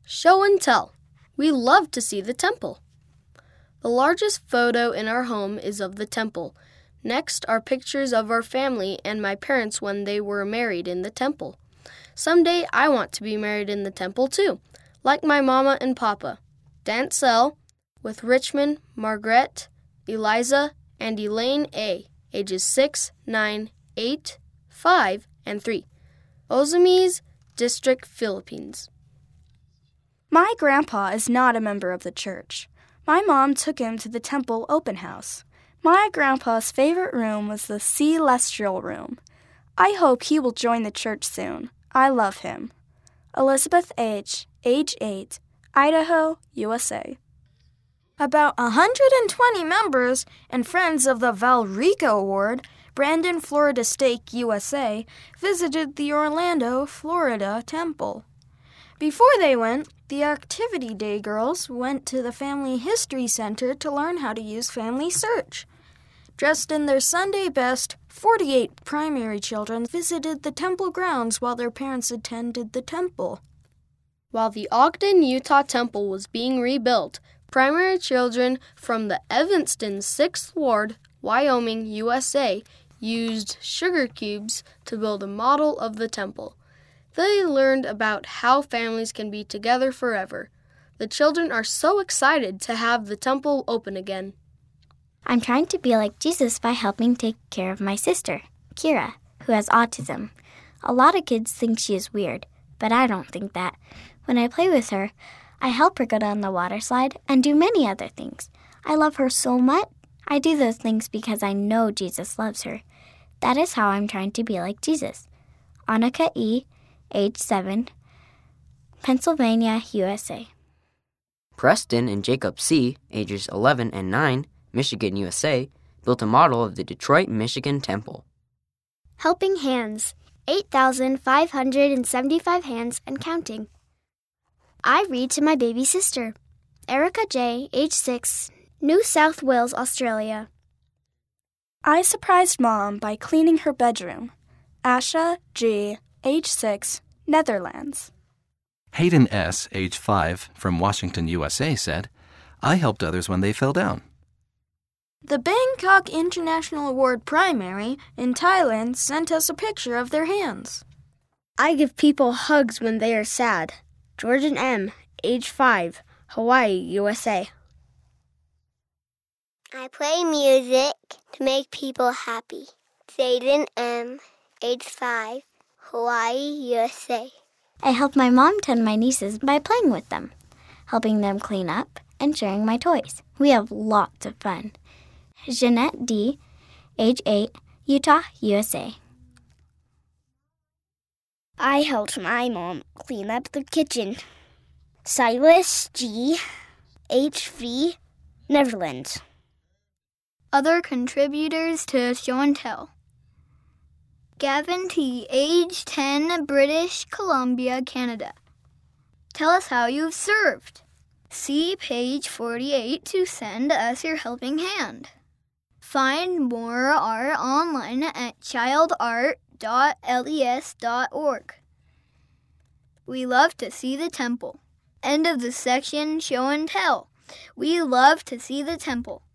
Show and tell. We love to see the temple. The largest photo in our home is of the temple. Next are pictures of our family and my parents when they were married in the temple. Someday I want to be married in the temple too, like my mama and papa. Dancel, with Richmond, Margaret, Eliza, and Elaine A., ages 6, 9, 8, 5, and 3. Ozamis, District, Philippines. My grandpa is not a member of the church. My mom took him to the temple open house. My grandpa's favorite room was the celestial room. I hope he will join the church soon. I love him. Elizabeth H., age 8, Idaho, USA. About 120 members and friends of the Valrico Award, Brandon, Florida State, USA, visited the Orlando, Florida temple. Before they went, the Activity Day girls went to the Family History Center to learn how to use Family Search. Dressed in their Sunday best, 48 primary children visited the temple grounds while their parents attended the temple. While the Ogden, Utah temple was being rebuilt, primary children from the Evanston 6th Ward, Wyoming, USA, used sugar cubes to build a model of the temple. They learned about how families can be together forever. The children are so excited to have the temple open again. I'm trying to be like Jesus by helping take care of my sister, Kira, who has autism. A lot of kids think she is weird, but I don't think that. When I play with her, I help her go down the water slide and do many other things. I love her so much. I do those things because I know Jesus loves her. That is how I'm trying to be like Jesus. Annika E., age 7, Pennsylvania, USA. Preston and Jacob C., ages 11 and 9, Michigan, USA, built a model of the Detroit, Michigan temple. Helping Hands, 8,575 hands and counting. I read to my baby sister, Erica J., age 6, New South Wales, Australia. I surprised Mom by cleaning her bedroom. Asha G., age 6, Netherlands. Hayden S., age 5, from Washington, USA, said, I helped others when they fell down. The Bangkok International Award Primary in Thailand sent us a picture of their hands. I give people hugs when they are sad. Jordan M., age 5, Hawaii, USA. I play music to make people happy. Zayden M., age 5, Hawaii, USA. I help my mom tend my nieces by playing with them, helping them clean up, and sharing my toys. We have lots of fun. Jeanette D., age 8, Utah, USA. I helped my mom clean up the kitchen. Silas G., age 3, Netherlands. Other contributors to Show and Tell. Gavin T., age 10, British Columbia, Canada. Tell us how you've served. See page 48 to send us your helping hand. Find more art online at childart.les.org. We love to see the temple. End of the section Show and Tell. We love to see the temple.